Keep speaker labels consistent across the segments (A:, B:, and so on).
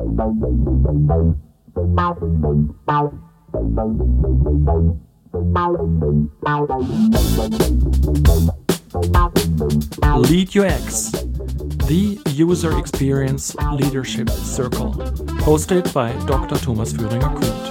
A: Lead UX, the User Experience Leadership Circle, hosted by Dr. Thomas Führinger-Kühnt.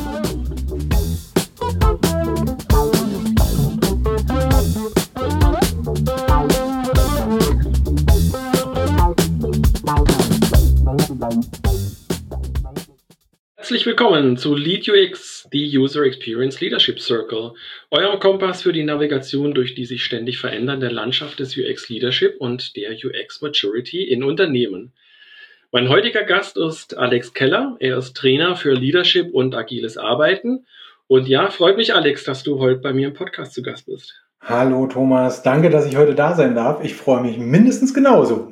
A: Herzlich willkommen zu Lead UX, die User Experience Leadership Circle, eurem Kompass für die Navigation durch die sich ständig verändernde Landschaft des UX Leadership und der UX Maturity in Unternehmen. Mein heutiger Gast ist Alex Keller. Er ist Trainer für Leadership und agiles Arbeiten. Und ja, freut mich, Alex, dass du heute bei mir im Podcast zu Gast bist.
B: Hallo Thomas, danke, dass ich heute da sein darf. Ich freue mich mindestens genauso.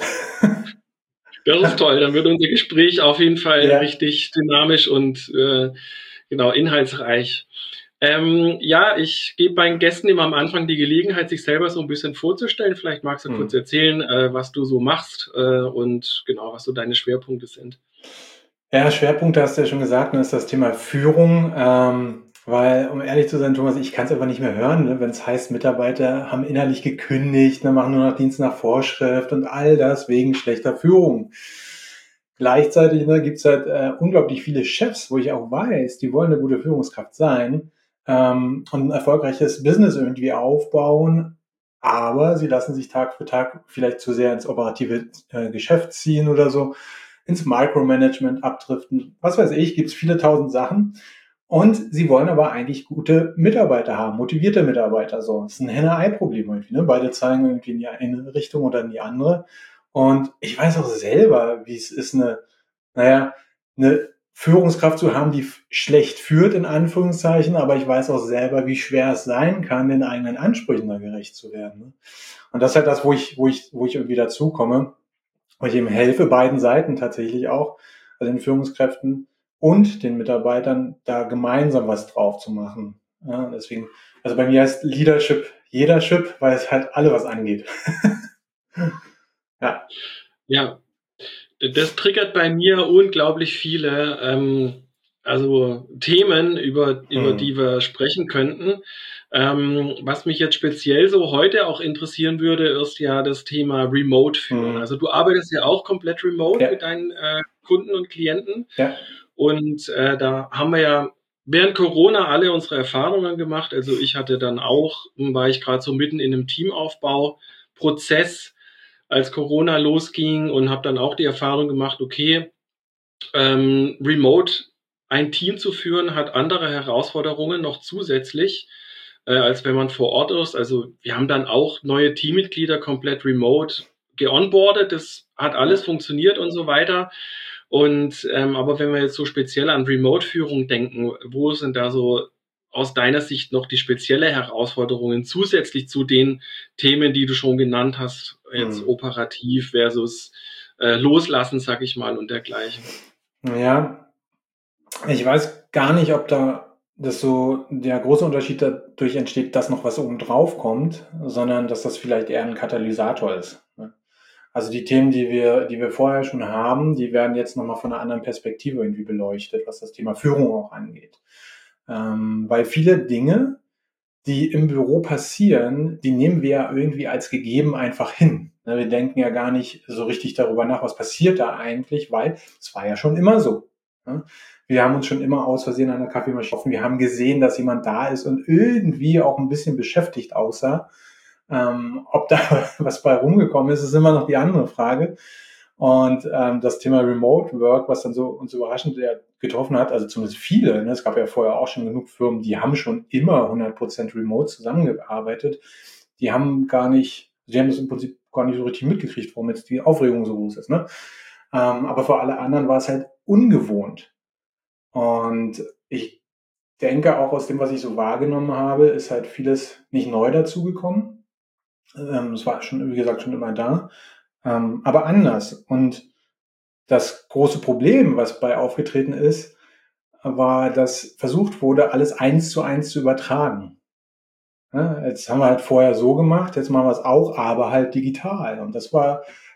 A: Das ist toll, dann wird unser Gespräch auf jeden Fall richtig dynamisch und inhaltsreich. Ich gebe meinen Gästen immer am Anfang die Gelegenheit, sich selber so ein bisschen vorzustellen. Vielleicht magst du kurz erzählen, was du so machst und genau, was so deine Schwerpunkte sind.
B: Ja, Schwerpunkte hast du ja schon gesagt, ist das Thema Führung. Weil, um ehrlich zu sein, Thomas, ich kann es einfach nicht mehr hören, ne? Wenn es heißt, Mitarbeiter haben innerlich gekündigt, machen nur noch Dienst nach Vorschrift und all das wegen schlechter Führung. Gleichzeitig gibt es halt unglaublich viele Chefs, wo ich auch weiß, die wollen eine gute Führungskraft sein und ein erfolgreiches Business irgendwie aufbauen, aber sie lassen sich Tag für Tag vielleicht zu sehr ins operative Geschäft ziehen oder so, ins Micromanagement abdriften. Was weiß ich, gibt es viele tausend Sachen. Und sie wollen aber eigentlich gute Mitarbeiter haben, motivierte Mitarbeiter. So, das ist ein Henne-Ei-Problem irgendwie. Ne? Beide zeigen irgendwie in die eine Richtung oder in die andere. Und ich weiß auch selber, wie es ist, eine Führungskraft zu haben, die schlecht führt, in Anführungszeichen. Aber ich weiß auch selber, wie schwer es sein kann, den eigenen Ansprüchen da gerecht zu werden. Ne? Und das ist halt das, wo ich irgendwie dazukomme, wo ich eben helfe, beiden Seiten tatsächlich auch, also den Führungskräften und den Mitarbeitern da gemeinsam was drauf zu machen. Ja, deswegen, also bei mir heißt Leadership Jedership, weil es halt alle was angeht.
A: Ja, das triggert bei mir unglaublich viele Themen, über die wir sprechen könnten. Was mich jetzt speziell so heute auch interessieren würde, ist ja das Thema Remote führen. Also du arbeitest ja auch komplett remote mit deinen Kunden und Klienten.
B: Ja.
A: Und da haben wir ja während Corona alle unsere Erfahrungen gemacht. Also ich hatte dann auch, war ich gerade so mitten in einem Teamaufbauprozess, als Corona losging, und habe dann auch die Erfahrung gemacht, okay, remote ein Team zu führen, hat andere Herausforderungen noch zusätzlich, als wenn man vor Ort ist. Also wir haben dann auch neue Teammitglieder komplett remote geonboardet. Das hat alles funktioniert und so weiter. Und aber wenn wir jetzt so speziell an Remote-Führung denken, wo sind da so aus deiner Sicht noch die spezielle Herausforderungen zusätzlich zu den Themen, die du schon genannt hast, jetzt operativ versus Loslassen, sag ich mal, und dergleichen?
B: Ja, ich weiß gar nicht, ob da das so der große Unterschied dadurch entsteht, dass noch was oben drauf kommt, sondern dass das vielleicht eher ein Katalysator ist. Ne? Also die Themen, die wir vorher schon haben, die werden jetzt nochmal von einer anderen Perspektive irgendwie beleuchtet, was das Thema Führung auch angeht. Weil viele Dinge, die im Büro passieren, die nehmen wir ja irgendwie als gegeben einfach hin. Wir denken ja gar nicht so richtig darüber nach, was passiert da eigentlich, weil es war ja schon immer so. Wir haben uns schon immer aus Versehen an der Kaffeemaschine getroffen. Wir haben gesehen, dass jemand da ist und irgendwie auch ein bisschen beschäftigt aussah. Ob da was bei rumgekommen ist, ist immer noch die andere Frage. Und das Thema Remote Work, was dann so uns überraschend getroffen hat, also zumindest viele, es gab ja vorher auch schon genug Firmen, die haben schon immer 100% remote zusammengearbeitet. Die haben das im Prinzip gar nicht so richtig mitgekriegt, warum jetzt die Aufregung so groß ist. Ne? Aber für alle anderen war es halt ungewohnt. Und ich denke auch aus dem, was ich so wahrgenommen habe, ist halt vieles nicht neu dazugekommen. Es war schon, wie gesagt, schon immer da. Aber anders. Und das große Problem, was bei aufgetreten ist, war, dass versucht wurde, alles 1:1 zu übertragen. Ja, jetzt haben wir halt vorher so gemacht, jetzt machen wir es auch, aber halt digital. Und das war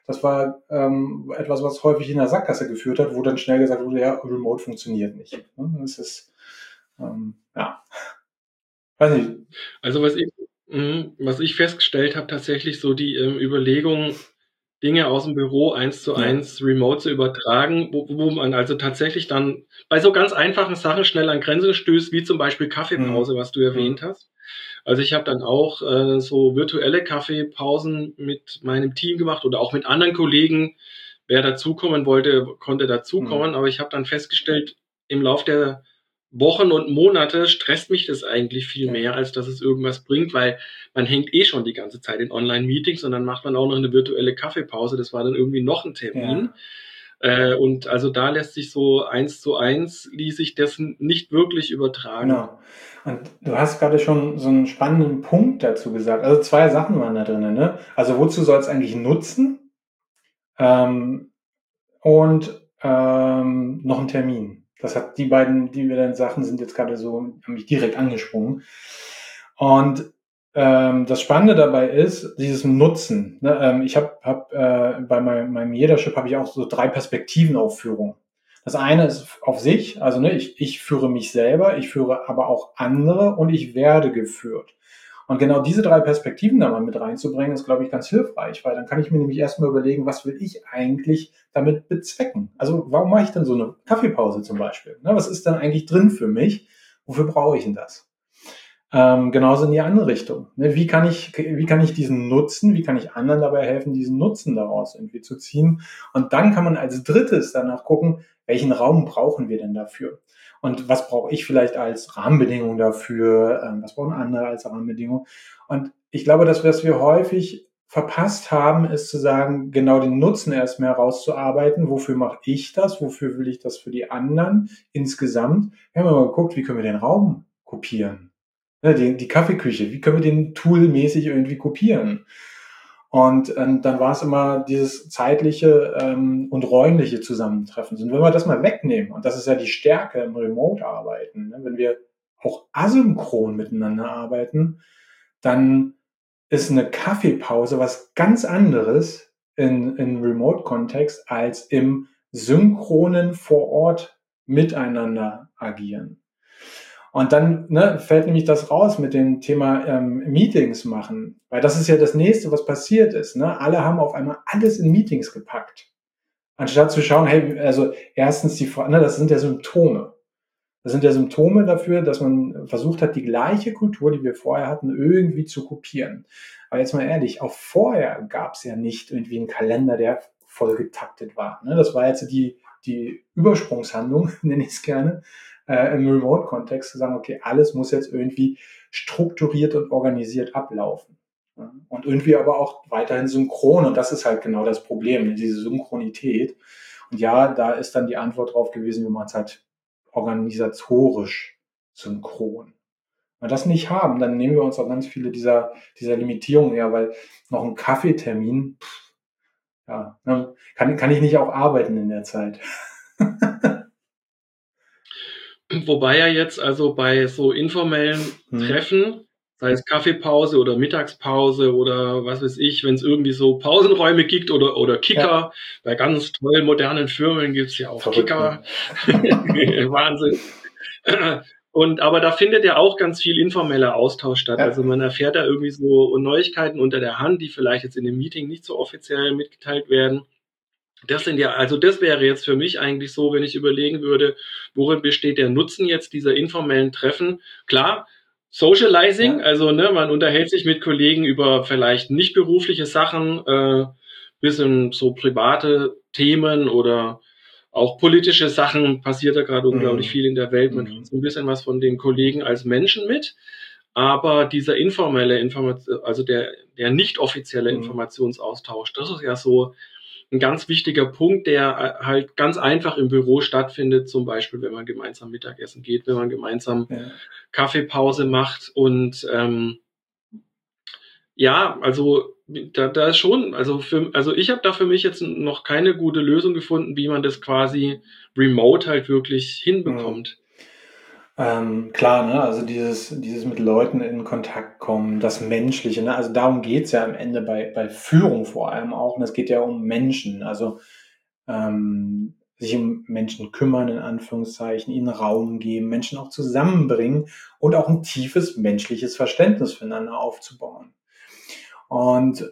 B: das war etwas, was häufig in der Sackgasse geführt hat, wo dann schnell gesagt wurde, ja, Remote funktioniert nicht. Das ist, ja, weiß nicht.
A: Also was ich festgestellt habe, tatsächlich so die Überlegung, Dinge aus dem Büro 1:1 remote zu übertragen, wo man also tatsächlich dann bei so ganz einfachen Sachen schnell an Grenzen stößt, wie zum Beispiel Kaffeepause, was du erwähnt hast. Also ich habe dann auch so virtuelle Kaffeepausen mit meinem Team gemacht oder auch mit anderen Kollegen. Wer dazukommen wollte, konnte dazukommen. Aber ich habe dann festgestellt, im Lauf der Wochen und Monate stresst mich das eigentlich viel mehr, als dass es irgendwas bringt, weil man hängt eh schon die ganze Zeit in Online-Meetings und dann macht man auch noch eine virtuelle Kaffeepause. Das war dann irgendwie noch ein Termin. Und also da lässt sich so 1:1 ließ sich das nicht wirklich übertragen.
B: Genau. Und du hast gerade schon so einen spannenden Punkt dazu gesagt. Also 2 Sachen waren da drin, ne? Also wozu soll es eigentlich nutzen? Und noch ein Termin. Das hat die beiden Sachen sind jetzt gerade so, haben mich direkt angesprungen. Und das Spannende dabei ist, dieses Nutzen. Ne? Ich habe bei meinem Leadership habe ich auch so 3 Perspektivenaufführungen. Das eine ist auf sich, also ne, ich führe mich selber, ich führe aber auch andere und ich werde geführt. Und genau diese 3 Perspektiven da mal mit reinzubringen, ist, glaube ich, ganz hilfreich, weil dann kann ich mir nämlich erstmal überlegen, was will ich eigentlich damit bezwecken? Also warum mache ich denn so eine Kaffeepause zum Beispiel? Ne, was ist dann eigentlich drin für mich? Wofür brauche ich denn das? Genauso in die andere Richtung. Ne, wie kann ich diesen Nutzen, wie kann ich anderen dabei helfen, diesen Nutzen daraus irgendwie zu ziehen? Und dann kann man als drittes danach gucken, welchen Raum brauchen wir denn dafür? Und was brauche ich vielleicht als Rahmenbedingung dafür? Was brauchen andere als Rahmenbedingung? Und ich glaube, dass was wir häufig verpasst haben, ist zu sagen, genau den Nutzen erstmal herauszuarbeiten. Wofür mache ich das? Wofür will ich das für die anderen insgesamt? Wir haben mal geguckt, wie können wir den Raum kopieren? Die Kaffeeküche, wie können wir den toolmäßig irgendwie kopieren? Und dann war es immer dieses zeitliche und räumliche Zusammentreffen. Und wenn wir das mal wegnehmen, und das ist ja die Stärke im Remote-Arbeiten, ne, wenn wir auch asynchron miteinander arbeiten, dann ist eine Kaffeepause was ganz anderes in Remote-Kontext als im synchronen vor Ort miteinander agieren. Und dann fällt nämlich das raus mit dem Thema Meetings machen, weil das ist ja das Nächste, was passiert ist. Ne? Alle haben auf einmal alles in Meetings gepackt, anstatt zu schauen, hey, also erstens das sind ja Symptome. Das sind ja Symptome dafür, dass man versucht hat, die gleiche Kultur, die wir vorher hatten, irgendwie zu kopieren. Aber jetzt mal ehrlich, auch vorher gab es ja nicht irgendwie einen Kalender, der voll getaktet war. Ne? Das war jetzt die Übersprungshandlung, nenne ich es gerne, im Remote-Kontext zu sagen, okay, alles muss jetzt irgendwie strukturiert und organisiert ablaufen. Ja? Und irgendwie aber auch weiterhin synchron. Und das ist halt genau das Problem, diese Synchronität. Und ja, da ist dann die Antwort drauf gewesen, wir machen es halt organisatorisch synchron. Wenn wir das nicht haben, dann nehmen wir uns auch ganz viele dieser Limitierungen her, weil noch ein Kaffeetermin, ja, kann ich nicht auch arbeiten in der Zeit.
A: Wobei ja jetzt also bei so informellen Treffen, sei es Kaffeepause oder Mittagspause oder was weiß ich, wenn es irgendwie so Pausenräume gibt oder Kicker, bei ganz tollen modernen Firmen gibt es ja auch
B: Verrückt,
A: Kicker. Wahnsinn. Aber da findet ja auch ganz viel informeller Austausch statt. Also man erfährt da irgendwie so Neuigkeiten unter der Hand, die vielleicht jetzt in dem Meeting nicht so offiziell mitgeteilt werden. Das wäre jetzt für mich eigentlich so, wenn ich überlegen würde, worin besteht der Nutzen jetzt dieser informellen Treffen? Klar, Socializing, also man unterhält sich mit Kollegen über vielleicht nicht berufliche Sachen, bisschen so private Themen oder auch politische Sachen, passiert da gerade unglaublich viel in der Welt. Man kriegt so ein bisschen was von den Kollegen als Menschen mit. Aber dieser informelle also der nicht offizielle Informationsaustausch, das ist ja so ein ganz wichtiger Punkt, der halt ganz einfach im Büro stattfindet, zum Beispiel, wenn man gemeinsam Mittagessen geht, wenn man gemeinsam Kaffeepause macht und also da ist schon, also ich habe da für mich jetzt noch keine gute Lösung gefunden, wie man das quasi remote halt wirklich hinbekommt.
B: Klar, ne? Also dieses mit Leuten in Kontakt kommen, das Menschliche, ne? Also darum geht's ja am Ende bei Führung vor allem auch. Und es geht ja um Menschen, also sich um Menschen kümmern, in Anführungszeichen, ihnen Raum geben, Menschen auch zusammenbringen und auch ein tiefes menschliches Verständnis füreinander aufzubauen. Und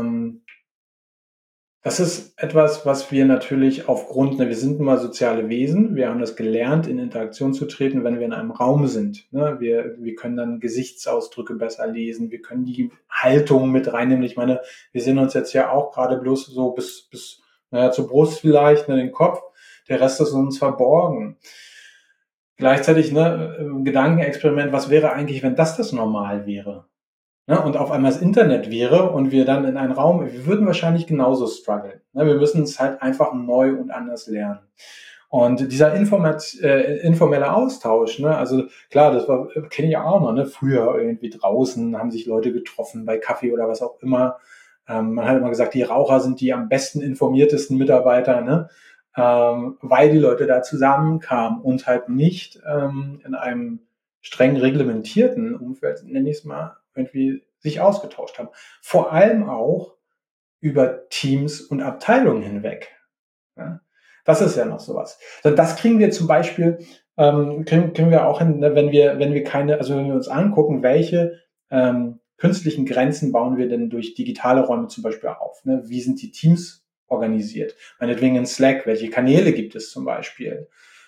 B: das ist etwas, was wir natürlich aufgrund, ne, wir sind nun mal soziale Wesen, wir haben das gelernt, in Interaktion zu treten, wenn wir in einem Raum sind. Ne? Wir können dann Gesichtsausdrücke besser lesen, wir können die Haltung mit reinnehmen. Ich meine, wir sehen uns jetzt ja auch gerade bloß so bis naja, zur Brust vielleicht, ne, den Kopf, der Rest ist uns verborgen. Gleichzeitig, ne, Gedankenexperiment, was wäre eigentlich, wenn das normal wäre? Ne, und auf einmal das Internet wäre und wir dann in einen Raum, wir würden wahrscheinlich genauso strugglen. Ne, wir müssen es halt einfach neu und anders lernen. Und dieser informelle Austausch, ne, also klar, das war, kenne ich auch noch, ne, früher irgendwie draußen haben sich Leute getroffen bei Kaffee oder was auch immer. Man hat immer gesagt, die Raucher sind die am besten informiertesten Mitarbeiter, ne, weil die Leute da zusammenkamen und halt nicht in einem streng reglementierten Umfeld, nenne ich es mal, irgendwie sich ausgetauscht haben. Vor allem auch über Teams und Abteilungen hinweg. Ja? Das ist ja noch sowas. Das kriegen wir zum Beispiel, kriegen wir auch hin, ne, wenn wir keine, also wenn wir uns angucken, welche künstlichen Grenzen bauen wir denn durch digitale Räume zum Beispiel auf? Ne? Wie sind die Teams organisiert? Meinetwegen in Slack, welche Kanäle gibt es zum Beispiel?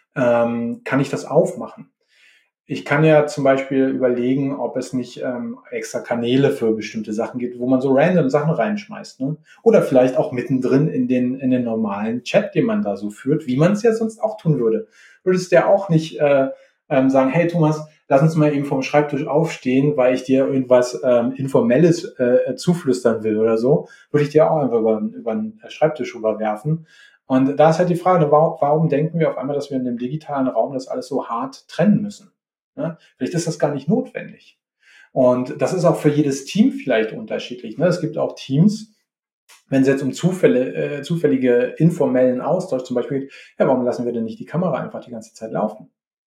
B: Kann ich das aufmachen? Ich kann ja zum Beispiel überlegen, ob es nicht extra Kanäle für bestimmte Sachen gibt, wo man so random Sachen reinschmeißt. Ne? Oder vielleicht auch mittendrin in den normalen Chat, den man da so führt, wie man es ja sonst auch tun würde. Würdest du ja auch nicht sagen, hey Thomas, lass uns mal eben vom Schreibtisch aufstehen, weil ich dir irgendwas Informelles zuflüstern will oder so, würde ich dir auch einfach über den Schreibtisch rüberwerfen. Und da ist halt die Frage, warum denken wir auf einmal, dass wir in dem digitalen Raum das alles so hart trennen müssen? Ne? Vielleicht ist das gar nicht notwendig. Und das ist auch für jedes Team vielleicht unterschiedlich. Ne? Es gibt auch Teams, wenn es jetzt um zufällige informellen Austausch zum Beispiel geht, ja, warum lassen wir denn nicht die Kamera einfach die ganze Zeit laufen?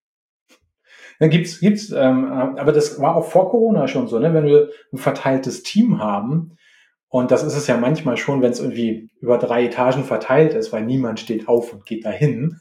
B: Dann aber das war auch vor Corona schon so, ne? Wenn wir ein verteiltes Team haben, und das ist es ja manchmal schon, wenn es irgendwie über 3 Etagen verteilt ist, weil niemand steht auf und geht dahin.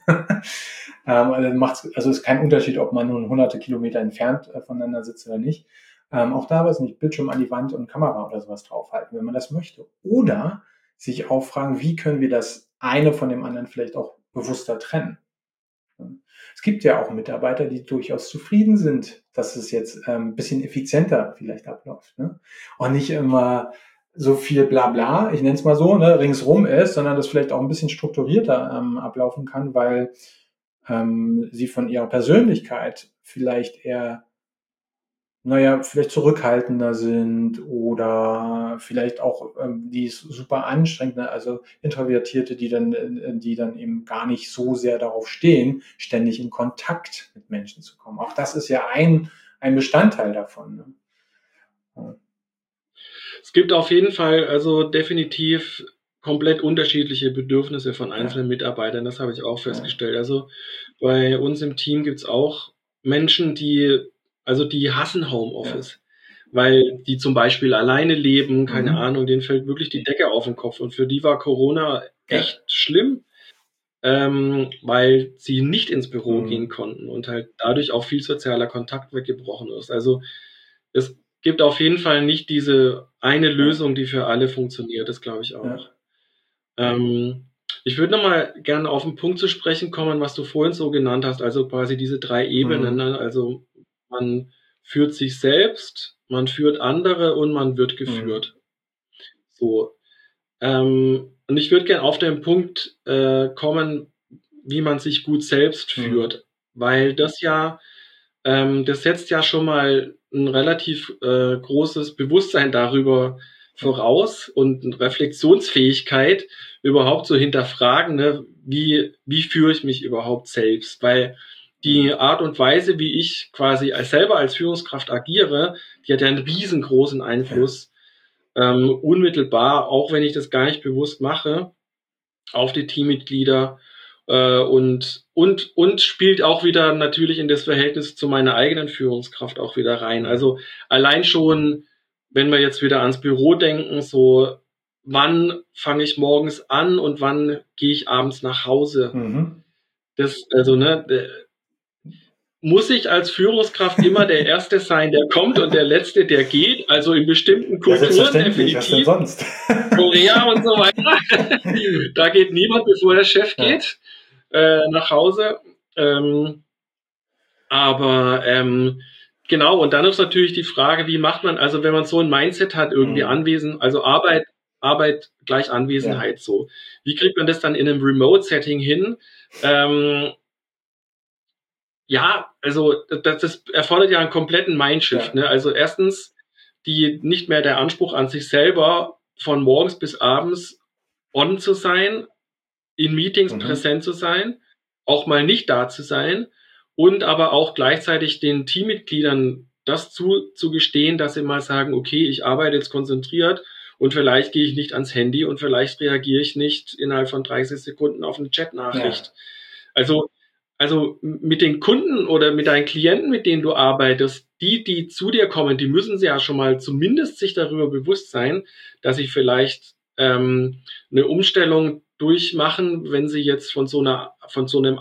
B: Also ist kein Unterschied, ob man nun hunderte Kilometer entfernt voneinander sitzt oder nicht. Auch da weiß nicht, Bildschirm an die Wand und Kamera oder sowas draufhalten, wenn man das möchte. Oder sich auch fragen, wie können wir das eine von dem anderen vielleicht auch bewusster trennen. Es gibt ja auch Mitarbeiter, die durchaus zufrieden sind, dass es jetzt ein bisschen effizienter vielleicht abläuft. Ne? Und nicht immer so viel Blabla, ich nenne es mal so, ne, ringsrum ist, sondern das vielleicht auch ein bisschen strukturierter ablaufen kann, weil sie von ihrer Persönlichkeit vielleicht eher, naja, vielleicht zurückhaltender sind oder vielleicht auch die ist super anstrengend, ne? Also Introvertierte, die dann eben gar nicht so sehr darauf stehen, ständig in Kontakt mit Menschen zu kommen. Auch das ist ja ein Bestandteil davon. Ne? Ja.
A: Es gibt auf jeden Fall also definitiv komplett unterschiedliche Bedürfnisse von
B: Ja.
A: einzelnen Mitarbeitern. Das habe ich auch festgestellt. Also bei uns im Team gibt's auch Menschen, die hassen Homeoffice, weil die zum Beispiel alleine leben, keine Ahnung, denen fällt wirklich die Decke auf den Kopf. Und für die war Corona echt schlimm, weil sie nicht ins Büro gehen konnten und halt dadurch auch viel sozialer Kontakt weggebrochen ist. Also es gibt auf jeden Fall nicht diese eine Lösung, die für alle funktioniert, das glaube ich auch. Ich würde nochmal gerne auf den Punkt zu sprechen kommen, was du vorhin so genannt hast, also quasi diese 3 Ebenen. Ne? Also man führt sich selbst, man führt andere und man wird geführt. So. Und ich würde gerne auf den Punkt kommen, wie man sich gut selbst führt, weil das setzt ja schon mal ein relativ großes Bewusstsein darüber voraus und eine Reflexionsfähigkeit überhaupt zu hinterfragen, ne, wie führe ich mich überhaupt selbst, weil die Art und Weise, wie ich quasi selber als Führungskraft agiere, die hat ja einen riesengroßen Einfluss, unmittelbar, auch wenn ich das gar nicht bewusst mache, auf die Teammitglieder Und spielt auch wieder natürlich in das Verhältnis zu meiner eigenen Führungskraft auch wieder rein. Also allein schon, wenn wir jetzt wieder ans Büro denken, so wann fange ich morgens an und wann gehe ich abends nach Hause? Das, also, ne, muss ich als Führungskraft immer der Erste sein, der kommt und der Letzte, der geht? Also in bestimmten Kulturen definitiv.
B: Sonst?
A: Korea und so weiter. Da geht niemand, bevor der Chef geht, nach Hause. Genau, und dann ist natürlich die Frage, wie macht man, also wenn man so ein Mindset hat, irgendwie also Arbeit gleich Anwesenheit so. Wie kriegt man das dann in einem Remote-Setting hin? Also das erfordert ja einen kompletten Mindshift. Ne? Also erstens nicht mehr der Anspruch an sich selber, von morgens bis abends on zu sein, in Meetings präsent zu sein, auch mal nicht da zu sein und aber auch gleichzeitig den Teammitgliedern das zugestehen, dass sie mal sagen, okay, ich arbeite jetzt konzentriert und vielleicht gehe ich nicht ans Handy und vielleicht reagiere ich nicht innerhalb von 30 Sekunden auf eine Chatnachricht. Also mit den Kunden oder mit deinen Klienten, mit denen du arbeitest, die zu dir kommen, die müssen sie ja schon mal zumindest sich darüber bewusst sein, dass sie vielleicht eine Umstellung durchmachen, wenn sie jetzt von so einem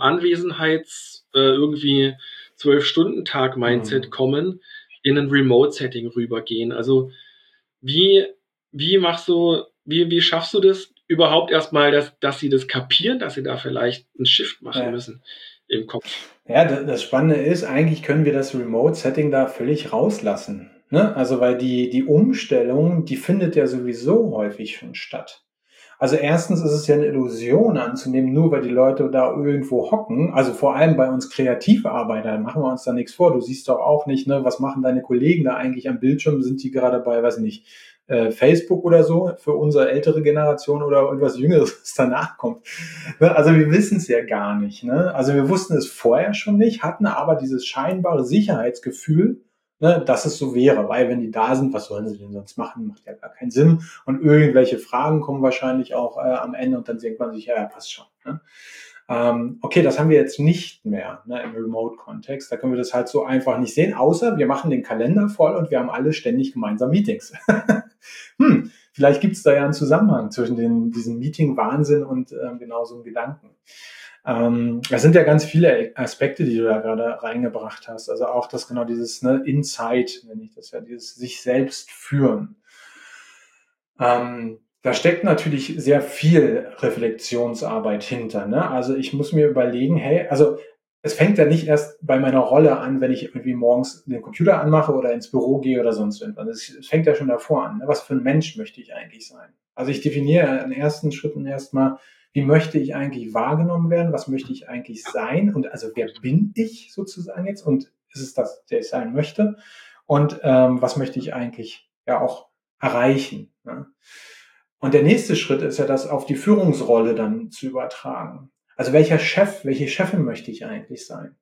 A: irgendwie 12-Stunden-Tag-Mindset kommen, in ein Remote-Setting rübergehen. Also wie schaffst du das überhaupt erstmal, dass sie das kapieren, dass sie da vielleicht einen Shift machen müssen im Kopf?
B: Ja, das Spannende ist, eigentlich können wir das Remote-Setting da völlig rauslassen. Ne? Also weil die Umstellung, die findet ja sowieso häufig schon statt. Also erstens ist es ja eine Illusion anzunehmen, nur weil die Leute da irgendwo hocken, also vor allem bei uns Kreativarbeiter, machen wir uns da nichts vor. Du siehst doch auch nicht, ne, was machen deine Kollegen da eigentlich am Bildschirm? Sind die gerade bei, weiß nicht, Facebook oder so für unsere ältere Generation oder irgendwas Jüngeres, was danach kommt. Also wir wissen es ja gar nicht. Ne? Also wir wussten es vorher schon nicht, hatten aber dieses scheinbare Sicherheitsgefühl, ne, dass es so wäre, weil wenn die da sind, was sollen sie denn sonst machen? Macht ja gar keinen Sinn. Und irgendwelche Fragen kommen wahrscheinlich auch am Ende und dann denkt man sich, ja, passt schon. Ne? Okay, das haben wir jetzt nicht mehr, ne, im Remote-Kontext. Da können wir das halt so einfach nicht sehen, außer wir machen den Kalender voll und wir haben alle ständig gemeinsam Meetings. Vielleicht gibt es da ja einen Zusammenhang zwischen diesem Meeting-Wahnsinn und genau so einem Gedanken. Das sind ja ganz viele Aspekte, die du da gerade reingebracht hast. Also auch dieses Insight, nenne ich das ja, dieses sich selbst führen. Da steckt natürlich sehr viel Reflexionsarbeit hinter. Ne? Also ich muss mir überlegen, hey, also es fängt ja nicht erst bei meiner Rolle an, wenn ich irgendwie morgens den Computer anmache oder ins Büro gehe oder sonst irgendwas. Es fängt ja schon davor an. Ne? Was für ein Mensch möchte ich eigentlich sein? Also ich definiere in ersten Schritten erstmal, wie möchte ich eigentlich wahrgenommen werden? Was möchte ich eigentlich sein? Und also wer bin ich sozusagen jetzt? Und ist es das, der ich sein möchte? Und was möchte ich eigentlich ja auch erreichen? Ne? Und der nächste Schritt ist ja, das auf die Führungsrolle dann zu übertragen. Also welcher Chef, welche Chefin möchte ich eigentlich sein?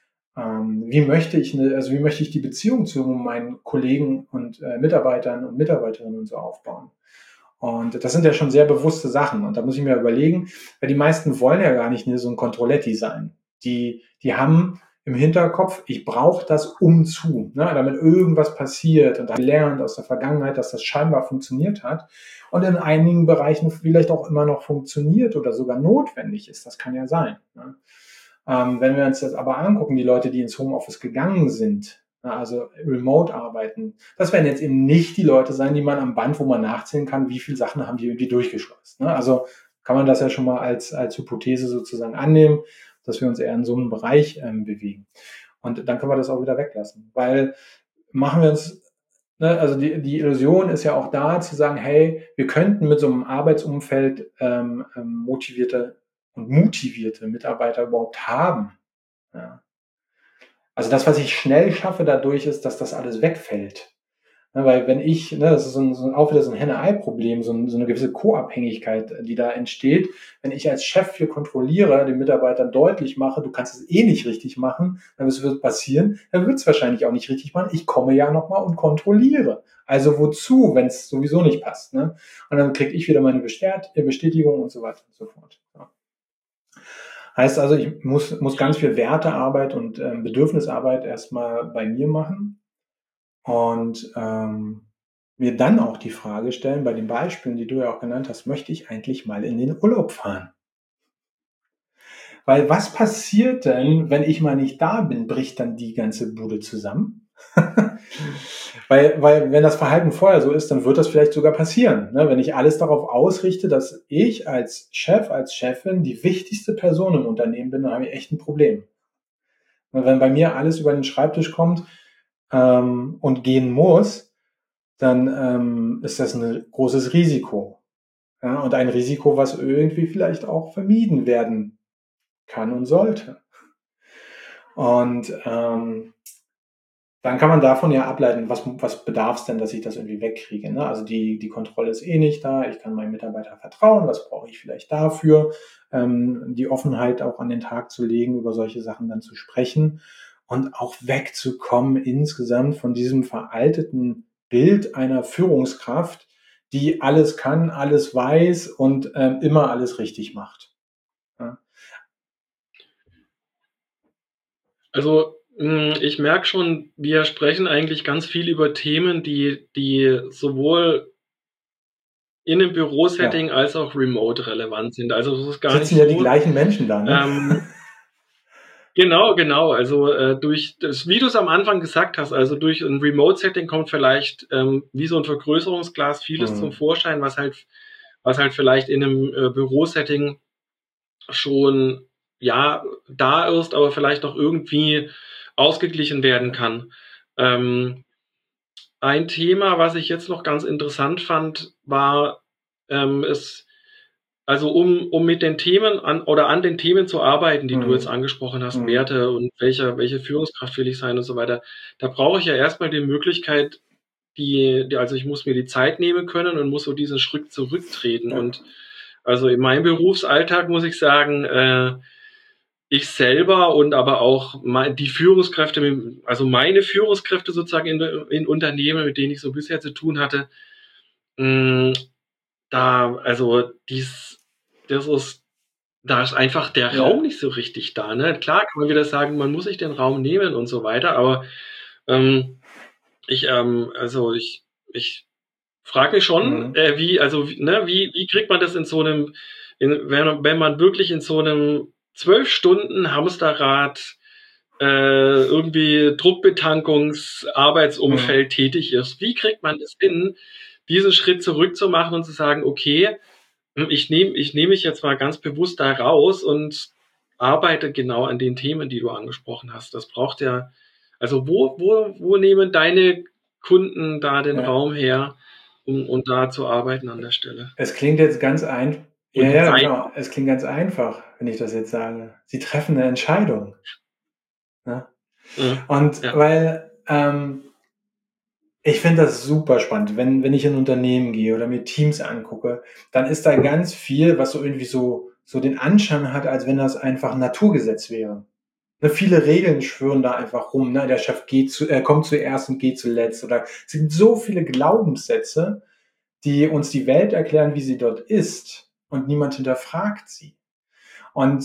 B: Wie möchte ich die Beziehung zu meinen Kollegen und Mitarbeitern und Mitarbeiterinnen und so aufbauen? Und das sind ja schon sehr bewusste Sachen. Und da muss ich mir überlegen, weil die meisten wollen ja gar nicht so ein Controletti sein. Die haben im Hinterkopf, ich brauche das umzu, ne, damit irgendwas passiert und gelernt aus der Vergangenheit, dass das scheinbar funktioniert hat und in einigen Bereichen vielleicht auch immer noch funktioniert oder sogar notwendig ist. Das kann ja sein. Ne? Wenn wir uns das aber angucken, die Leute, die ins Homeoffice gegangen sind, also remote arbeiten, das werden jetzt eben nicht die Leute sein, die man am Band, wo man nachzählen kann, wie viele Sachen haben die irgendwie durchgeschleust. Ne? Also kann man das ja schon mal als Hypothese sozusagen annehmen, dass wir uns eher in so einem Bereich bewegen. Und dann können wir das auch wieder weglassen. Weil machen wir uns, ne, also die Illusion ist ja auch da, zu sagen, hey, wir könnten mit so einem Arbeitsumfeld motivierte Mitarbeiter überhaupt haben. Ja. Also das, was ich schnell schaffe dadurch, ist, dass das alles wegfällt. Ne, weil wenn ich, das ist auch wieder so ein Henne-Ei-Problem, so eine gewisse Co-Abhängigkeit, die da entsteht. Wenn ich als Chef hier kontrolliere, den Mitarbeitern deutlich mache, du kannst es eh nicht richtig machen, dann wird passieren, dann wird es wahrscheinlich auch nicht richtig machen. Ich komme ja nochmal und kontrolliere. Also wozu, wenn es sowieso nicht passt? Ne? Und dann kriege ich wieder meine Bestätigung und so weiter und so fort. Ja. Heißt also, ich muss ganz viel Wertearbeit und Bedürfnisarbeit erstmal bei mir machen und mir dann auch die Frage stellen, bei den Beispielen, die du ja auch genannt hast, möchte ich eigentlich mal in den Urlaub fahren? Weil was passiert denn, wenn ich mal nicht da bin? Bricht dann die ganze Bude zusammen? Weil wenn das Verhalten vorher so ist, dann wird das vielleicht sogar passieren. Ne? Wenn ich alles darauf ausrichte, dass ich als Chef, als Chefin die wichtigste Person im Unternehmen bin, dann habe ich echt ein Problem. Und wenn bei mir alles über den Schreibtisch kommt und gehen muss, dann ist das ein großes Risiko. Ja? Und ein Risiko, was irgendwie vielleicht auch vermieden werden kann und sollte. Und dann kann man davon ja ableiten, was bedarf es denn, dass ich das irgendwie wegkriege. Ne? Also die Kontrolle ist eh nicht da, ich kann meinem Mitarbeiter vertrauen, was brauche ich vielleicht dafür, die Offenheit auch an den Tag zu legen, über solche Sachen dann zu sprechen und auch wegzukommen insgesamt von diesem veralteten Bild einer Führungskraft, die alles kann, alles weiß und immer alles richtig macht. Ja?
A: Also ich merke schon, wir sprechen eigentlich ganz viel über Themen, die sowohl in einem Bürosetting
B: Ja.
A: als auch remote relevant sind. Also es ist gar
B: Sitzen
A: nicht
B: ja die
A: so.
B: gleichen Menschen da, ne?
A: Genau, genau. Also durch das, wie du es am Anfang gesagt hast, also durch ein Remote-Setting kommt vielleicht wie so ein Vergrößerungsglas vieles zum
B: Hm.
A: Vorschein, was halt vielleicht in einem Bürosetting schon ja da ist, aber vielleicht auch irgendwie ausgeglichen werden kann. Ähm, ein Thema, was ich jetzt noch ganz interessant fand, war es also um mit den Themen an den Themen zu arbeiten, die du jetzt
B: Hm.
A: angesprochen hast,
B: Hm.
A: Werte und welche Führungskraft will ich sein und so weiter, da brauche ich ja erstmal die Möglichkeit, also ich muss mir die Zeit nehmen können und muss so diesen Schritt zurücktreten.
B: Ja.
A: Und also in meinem Berufsalltag muss ich sagen, ich selber und aber auch die Führungskräfte, also meine Führungskräfte sozusagen in Unternehmen, mit denen ich so bisher zu tun hatte, mh, also das ist, da ist einfach der Raum
B: Ja.
A: nicht so richtig da. Ne? Klar kann man wieder sagen, man muss sich den Raum nehmen und so weiter, aber ähm, ich frage mich schon,
B: Mhm.
A: wie kriegt man das in so einem, wenn man wirklich in so einem 12 Stunden Hamsterrad irgendwie
B: Mhm.
A: Druckbetankungs-Arbeitsumfeld tätig ist. Wie kriegt man es hin, diesen Schritt zurückzumachen und zu sagen, okay, ich nehme mich jetzt mal ganz bewusst da raus und arbeite genau an den Themen, die du angesprochen hast. Das braucht ja, also wo nehmen deine Kunden da den
B: Ja.
A: Raum her, um da zu arbeiten an der Stelle?
B: Es klingt jetzt ganz einfach. Ja,
A: Und die
B: ja,
A: Zeit.
B: genau. Es klingt ganz einfach, wenn ich das jetzt sage. Sie treffen eine Entscheidung. Ne? Und
A: Ja.
B: weil ich finde das super spannend, wenn ich in Unternehmen gehe oder mir Teams angucke, dann ist da ganz viel, was so irgendwie so den Anschein hat, als wenn das einfach ein Naturgesetz wäre. Ne, viele Regeln schwören da einfach rum. Ne? Der Chef kommt zuerst und geht zuletzt. Oder es gibt so viele Glaubenssätze, die uns die Welt erklären, wie sie dort ist. Und niemand hinterfragt sie. Und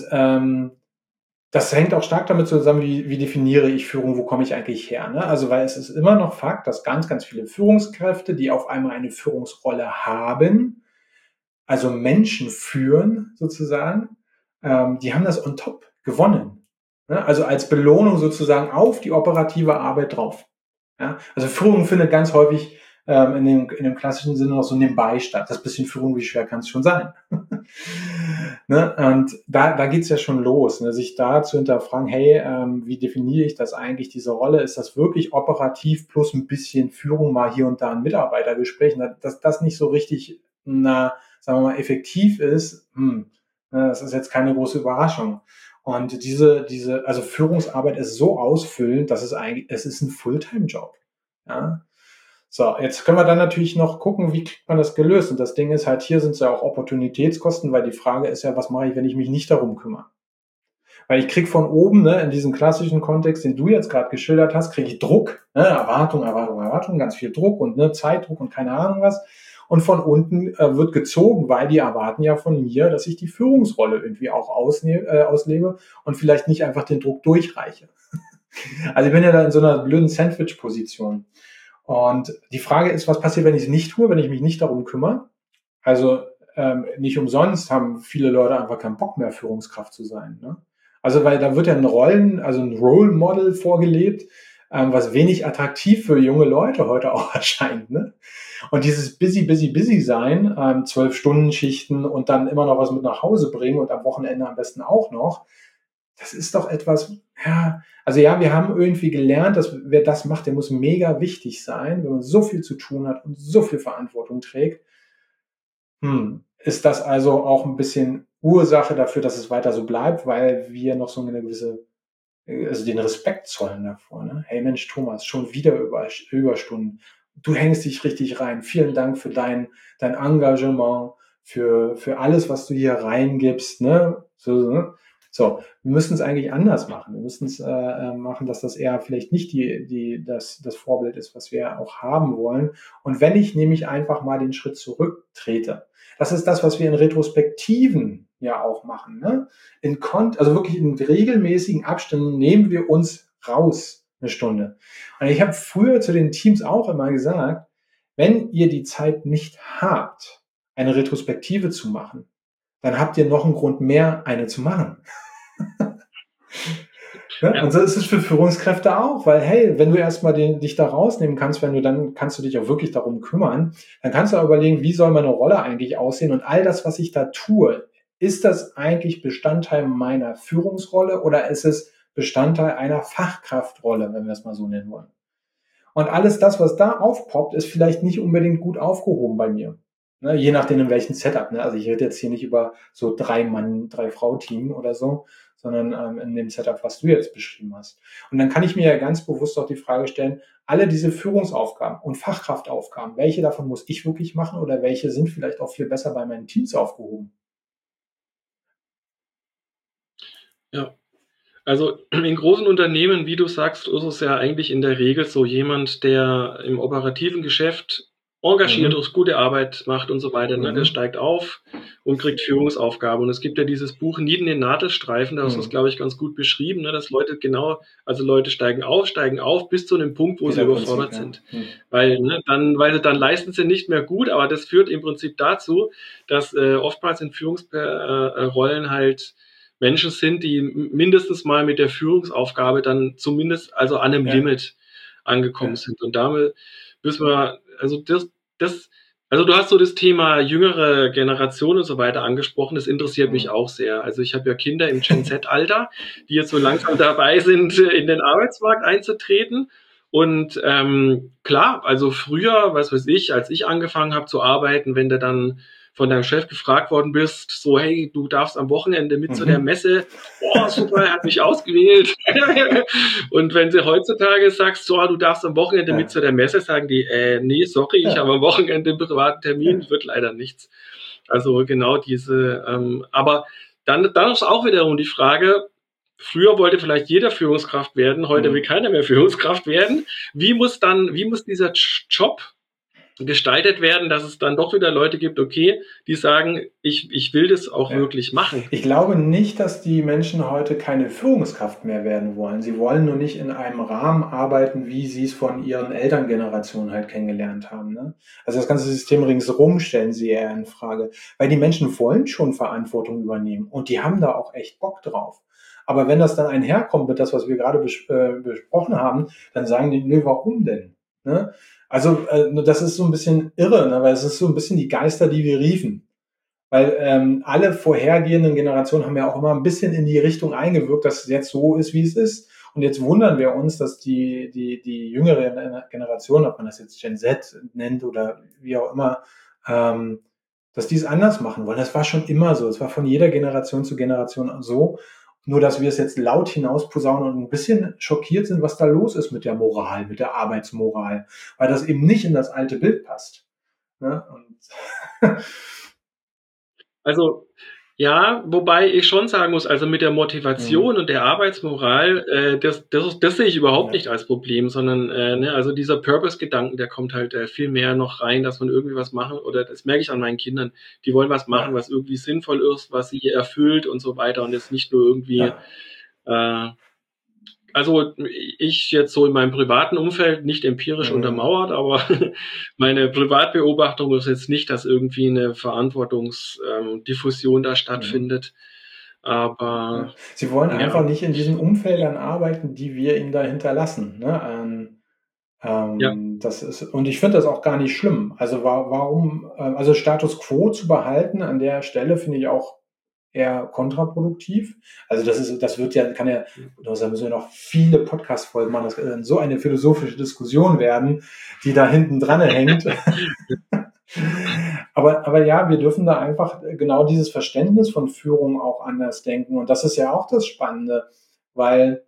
B: das hängt auch stark damit zusammen, wie definiere ich Führung, wo komme ich eigentlich her. Ne? Also weil es ist immer noch Fakt, dass ganz, ganz viele Führungskräfte, die auf einmal eine Führungsrolle haben, also Menschen führen sozusagen, die haben das on top gewonnen. Ne? Also als Belohnung sozusagen auf die operative Arbeit drauf. Ja? Also Führung findet ganz häufig in dem klassischen Sinne noch so nebenbei statt. Das bisschen Führung, wie schwer kann es schon sein? Ne? Und da geht's ja schon los, ne? Sich da zu hinterfragen, hey, wie definiere ich das eigentlich, diese Rolle? Ist das wirklich operativ plus ein bisschen Führung, mal hier und da ein Mitarbeitergespräch? Dass das nicht so richtig, sagen wir mal, effektiv ist, das ist jetzt keine große Überraschung. Und also Führungsarbeit ist so ausfüllend, dass es ist ein Fulltime-Job. Ja? So, jetzt können wir dann natürlich noch gucken, wie kriegt man das gelöst? Und das Ding ist halt, hier sind es ja auch Opportunitätskosten, weil die Frage ist ja, was mache ich, wenn ich mich nicht darum kümmere? Weil ich krieg von oben, ne, in diesem klassischen Kontext, den du jetzt gerade geschildert hast, kriege ich Druck, ne, Erwartung, Erwartung, Erwartung, ganz viel Druck und ne, Zeitdruck und keine Ahnung was. und von unten wird gezogen, weil die erwarten ja von mir, dass ich die Führungsrolle irgendwie auch auslebe und vielleicht nicht einfach den Druck durchreiche. Also ich bin ja da in so einer blöden Sandwich-Position. Und die Frage ist, was passiert, wenn ich es nicht tue, wenn ich mich nicht darum kümmere? Also nicht umsonst haben viele Leute einfach keinen Bock mehr, Führungskraft zu sein. Ne? Also weil da wird ja ein Role Model vorgelebt, was wenig attraktiv für junge Leute heute auch erscheint. Ne? Und dieses busy sein, 12-Stunden-Schichten und dann immer noch was mit nach Hause bringen und am Wochenende am besten auch noch, das ist doch etwas, ja, also ja, wir haben irgendwie gelernt, dass wer das macht, der muss mega wichtig sein, wenn man so viel zu tun hat und so viel Verantwortung trägt. Ist das also auch ein bisschen Ursache dafür, dass es weiter so bleibt, weil wir noch so eine gewisse, also den Respekt zollen davor, ne? Hey Mensch, Thomas, schon wieder Überstunden. Du hängst dich richtig rein. Vielen Dank für dein Engagement, für alles, was du hier reingibst, ne? Ne? So, wir müssen es eigentlich anders machen. Wir müssen es machen, dass das eher vielleicht nicht das Vorbild ist, was wir auch haben wollen. Und wenn ich nämlich einfach mal den Schritt zurücktrete, das ist das, was wir in Retrospektiven ja auch machen. Ne? Also wirklich in regelmäßigen Abständen nehmen wir uns raus eine Stunde. Und ich habe früher zu den Teams auch immer gesagt, wenn ihr die Zeit nicht habt, eine Retrospektive zu machen, dann habt ihr noch einen Grund mehr, eine zu machen. Ja, und so ist es für Führungskräfte auch, weil hey, wenn du erstmal dich da rausnehmen kannst, dann kannst du dich auch wirklich darum kümmern, dann kannst du auch überlegen, wie soll meine Rolle eigentlich aussehen und all das, was ich da tue, ist das eigentlich Bestandteil meiner Führungsrolle oder ist es Bestandteil einer Fachkraftrolle, wenn wir es mal so nennen wollen? Und alles das, was da aufpoppt, ist vielleicht nicht unbedingt gut aufgehoben bei mir. Ne, je nachdem, in welchem Setup. Ne? Also ich rede jetzt hier nicht über so 3-Mann-, 3-Frau-Team oder so, sondern in dem Setup, was du jetzt beschrieben hast. Und dann kann ich mir ja ganz bewusst auch die Frage stellen, alle diese Führungsaufgaben und Fachkraftaufgaben, welche davon muss ich wirklich machen oder welche sind vielleicht auch viel besser bei meinen Teams aufgehoben?
A: Ja. Also in großen Unternehmen, wie du sagst, ist es ja eigentlich in der Regel so jemand, der im operativen Geschäft engagiert
B: Mhm.
A: ist, gute Arbeit macht und so weiter, ne? Der
B: Mhm.
A: steigt auf und kriegt Führungsaufgaben. Und es gibt ja dieses Buch Nieden den Nadelstreifen, da ist das,
B: Mhm.
A: glaube ich, ganz gut beschrieben, ne? Dass Leute also Leute steigen auf bis zu einem Punkt, wo sie
B: Peter-Prinzip,
A: überfordert
B: ja.
A: sind. Weil dann leisten sie nicht mehr gut, aber das führt im Prinzip dazu, dass oftmals in Führungsrollen halt Menschen sind, die mindestens mal mit der Führungsaufgabe dann zumindest also an einem
B: Ja,
A: Limit angekommen
B: ja.
A: sind. Und damit müssen wir, das, also du hast so das Thema jüngere Generation und so weiter angesprochen. Das interessiert mich
B: Mhm.
A: auch sehr. Also ich habe ja Kinder im Gen Z-Alter, die jetzt so langsam dabei sind, in den Arbeitsmarkt einzutreten. Und klar, also früher, was weiß ich, als ich angefangen habe zu arbeiten, wenn du dann von deinem Chef gefragt worden bist, so, hey, du darfst am Wochenende mit zu der
B: Mhm.
A: Messe, boah, super, er hat mich ausgewählt. Und wenn sie heutzutage sagst, so, du darfst am Wochenende mit
B: Ja,
A: zu der Messe, sagen die, nee, sorry, ich habe
B: ja,
A: am Wochenende einen privaten Termin,
B: ja.
A: wird leider nichts. Also genau aber dann ist auch wiederum die Frage, früher wollte vielleicht jeder Führungskraft werden, heute will
B: Mhm.
A: keiner mehr Führungskraft werden. Wie muss dieser Job gestaltet werden, dass es dann doch wieder Leute gibt, okay, die sagen, ich will das auch
B: Ja.
A: wirklich machen.
B: Ich glaube nicht, dass die Menschen heute keine Führungskraft mehr werden wollen. Sie wollen nur nicht in einem Rahmen arbeiten, wie sie es von ihren Elterngenerationen halt kennengelernt haben. Ne? Also das ganze System ringsherum stellen sie eher in Frage, weil die Menschen wollen schon Verantwortung übernehmen und die haben da auch echt Bock drauf. Aber wenn das dann einherkommt mit das, was wir gerade besprochen haben, dann sagen die, nö, warum denn? Ne? Also das ist so ein bisschen irre, ne? Weil es ist so ein bisschen die Geister, die wir riefen. Weil alle vorhergehenden Generationen haben ja auch immer ein bisschen in die Richtung eingewirkt, dass es jetzt so ist, wie es ist. Und jetzt wundern wir uns, dass die jüngere Generation, ob man das jetzt Gen Z nennt oder wie auch immer, dass die es anders machen wollen. Das war schon immer so. Es war von jeder Generation zu Generation so. Nur, dass wir es jetzt laut hinaus posaunen und ein bisschen schockiert sind, was da los ist mit der Moral, mit der Arbeitsmoral, weil das eben nicht in das alte Bild passt. Ne? Und
A: Also Ja, wobei ich schon sagen muss, also mit der Motivation
B: Mhm.
A: und der Arbeitsmoral, das sehe ich überhaupt
B: Ja,
A: nicht als Problem, sondern ne, also dieser Purpose-Gedanken, der kommt halt viel mehr noch rein, dass man irgendwie was machen, oder das merke ich an meinen Kindern, die wollen was machen,
B: ja,
A: was irgendwie sinnvoll ist, was sie erfüllt und so weiter und jetzt nicht nur irgendwie
B: ja.
A: äh, also ich jetzt so in meinem privaten Umfeld nicht empirisch
B: Mhm.
A: untermauert, aber meine Privatbeobachtung ist jetzt nicht, dass irgendwie eine Verantwortungsdiffusion da
B: Mhm.
A: stattfindet.
B: Ja.
A: Aber
B: Sie wollen einfach
A: ja,
B: nicht in diesen Umfeldern arbeiten, die wir ihnen da hinterlassen. Ne?
A: ja,
B: Das ist, und ich finde das auch gar nicht schlimm. Also warum, also Status quo zu behalten an der Stelle finde ich auch eher kontraproduktiv. Also das wird ja, kann ja, da müssen wir noch viele Podcast-Folgen machen. Das kann so eine philosophische Diskussion werden, die da hinten dran hängt. Aber ja, wir dürfen da einfach genau dieses Verständnis von Führung auch anders denken. Und das ist ja auch das Spannende, weil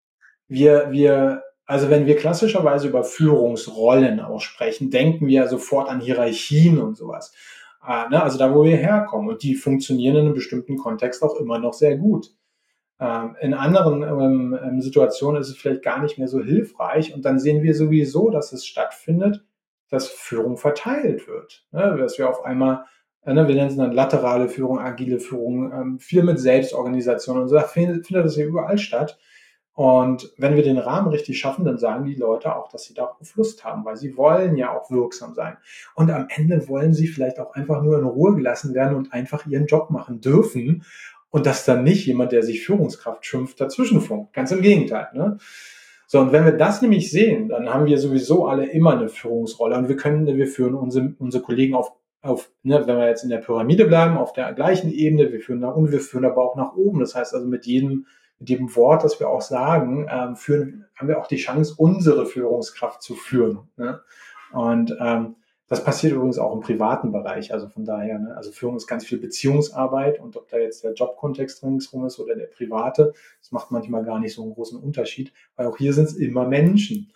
B: also wenn wir klassischerweise über Führungsrollen auch sprechen, denken wir ja sofort an Hierarchien und sowas. Ne? Also da, wo wir herkommen. Und die funktionieren in einem bestimmten Kontext auch immer noch sehr gut. In anderen Situationen ist es vielleicht gar nicht mehr so hilfreich. Und dann sehen wir sowieso, dass es stattfindet, dass Führung verteilt wird. Ne? Dass wir auf einmal, ne, wir nennen es dann laterale Führung, agile Führung, viel mit Selbstorganisation und so, da findet das ja überall statt. Und wenn wir den Rahmen richtig schaffen, dann sagen die Leute auch, dass sie darauf Lust haben, weil sie wollen ja auch wirksam sein. Und am Ende wollen sie vielleicht auch einfach nur in Ruhe gelassen werden und einfach ihren Job machen dürfen. Und dass dann nicht jemand, der sich Führungskraft schimpft, dazwischenfunkt. Ganz im Gegenteil. Ne? So, und wenn wir das nämlich sehen, dann haben wir sowieso alle immer eine Führungsrolle. Und wir führen unsere Kollegen ne, wenn wir jetzt in der Pyramide bleiben, auf der gleichen Ebene, wir führen aber auch nach oben. Das heißt also mit jedem Wort, das wir auch sagen, haben wir auch die Chance, unsere Führungskraft zu führen. Ne? Und das passiert übrigens auch im privaten Bereich. Also von daher, ne? Also Führung ist ganz viel Beziehungsarbeit und ob da jetzt der Jobkontext ringsrum ist oder der private, das macht manchmal gar nicht so einen großen Unterschied, weil auch hier sind es immer Menschen.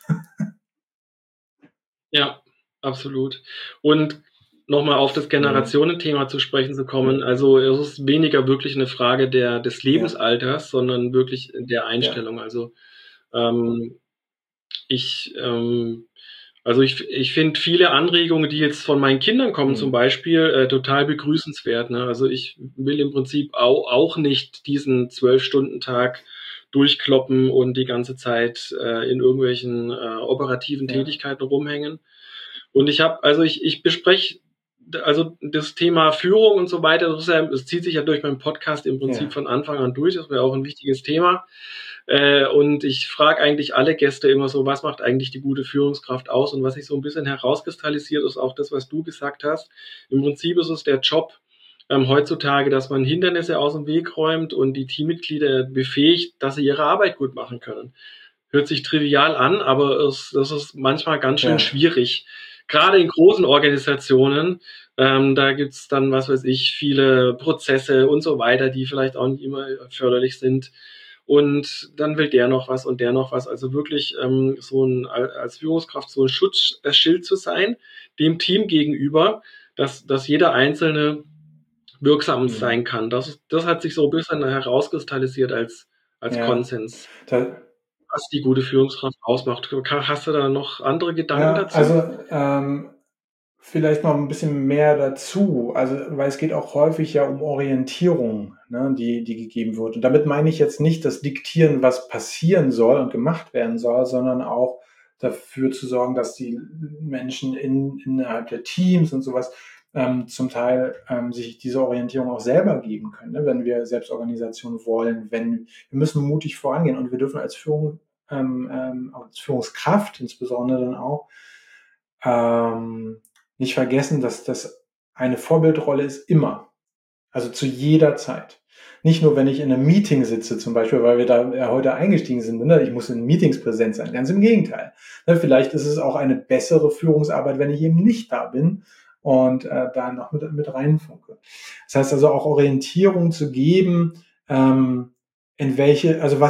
A: ja, absolut. Und nochmal auf das
B: Mhm.
A: Generationenthema zu sprechen zu kommen, also es ist weniger wirklich eine Frage des
B: Ja,
A: Lebensalters, sondern wirklich der
B: ja,
A: Einstellung. Also ähm, ich Also ich finde viele Anregungen, die jetzt von meinen Kindern kommen, zum
B: mhm.
A: Beispiel, total begrüßenswert. Ne? Also ich will im Prinzip auch nicht diesen 12-Stunden-Tag durchkloppen und die ganze Zeit in irgendwelchen operativen
B: Ja,
A: Tätigkeiten rumhängen. Und ich bespreche also das Thema Führung und so weiter, das zieht sich ja durch meinen Podcast im Prinzip
B: ja,
A: von Anfang an durch. Das wäre auch ein wichtiges Thema. Und ich frage eigentlich alle Gäste immer so, was macht eigentlich die gute Führungskraft aus? Und was sich so ein bisschen herauskristallisiert, ist auch das, was du gesagt hast. Im Prinzip ist es der Job heutzutage, dass man Hindernisse aus dem Weg räumt und die Teammitglieder befähigt, dass sie ihre Arbeit gut machen können. Hört sich trivial an, aber das ist manchmal ganz schön
B: ja,
A: schwierig. Gerade in großen Organisationen, da gibt's dann, was weiß ich, viele Prozesse und so weiter, die vielleicht auch nicht immer förderlich sind. Und dann will der noch was und der noch was. Also wirklich als Führungskraft so ein Schutzschild zu sein, dem Team gegenüber, dass jeder Einzelne wirksam sein
B: mhm.
A: kann. Das hat sich so ein bisschen herauskristallisiert als
B: Ja.
A: Konsens,
B: Da,
A: was die gute Führungskraft ausmacht. Hast du da noch andere Gedanken
B: ja,
A: dazu?
B: also vielleicht noch ein bisschen mehr dazu. Also, weil es geht auch häufig ja um Orientierung, ne, die gegeben wird. Und damit meine ich jetzt nicht das Diktieren, was passieren soll und gemacht werden soll, sondern auch dafür zu sorgen, dass die Menschen innerhalb der Teams und sowas zum Teil sich diese Orientierung auch selber geben können, ne, wenn wir Selbstorganisation wollen, wir müssen mutig vorangehen und wir dürfen als Führungskraft insbesondere dann auch nicht vergessen, dass das eine Vorbildrolle ist immer, also zu jeder Zeit. Nicht nur, wenn ich in einem Meeting sitze, zum Beispiel, weil wir da ja heute eingestiegen sind, ne? Ich muss in Meetings präsent sein. Ganz im Gegenteil. Ne? Vielleicht ist es auch eine bessere Führungsarbeit, wenn ich eben nicht da bin und da noch mit reinfunke. Das heißt also auch Orientierung zu geben, in welche, also